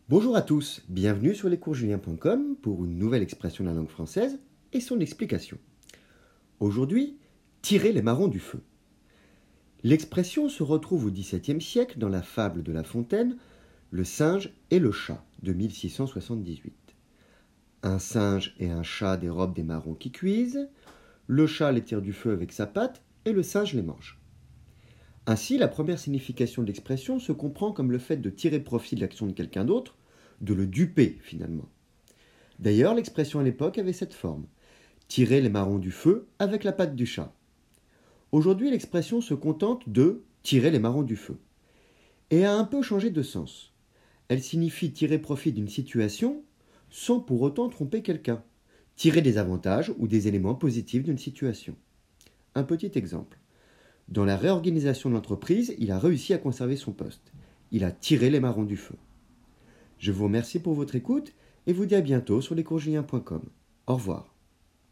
Bonjour à tous, bienvenue sur lescoursjulien.com pour une nouvelle expression de la langue française et son explication. Aujourd'hui, tirer les marrons du feu. L'expression se retrouve au XVIIe siècle dans la fable de La Fontaine, Le singe et le chat de 1678. Un singe et un chat dérobent des marrons qui cuisent, le chat les tire du feu avec sa patte et le singe les mange. Ainsi, la première signification de l'expression se comprend comme le fait de tirer profit de l'action de quelqu'un d'autre, de le duper finalement. D'ailleurs, l'expression à l'époque avait cette forme, tirer les marrons du feu avec la patte du chat. Aujourd'hui, l'expression se contente de tirer les marrons du feu et a un peu changé de sens. Elle signifie tirer profit d'une situation sans pour autant tromper quelqu'un, tirer des avantages ou des éléments positifs d'une situation. Un petit exemple. Dans la réorganisation de l'entreprise, il a réussi à conserver son poste. Il a tiré les marrons du feu. Je vous remercie pour votre écoute et vous dis à bientôt sur lescoursjulien.com. Au revoir.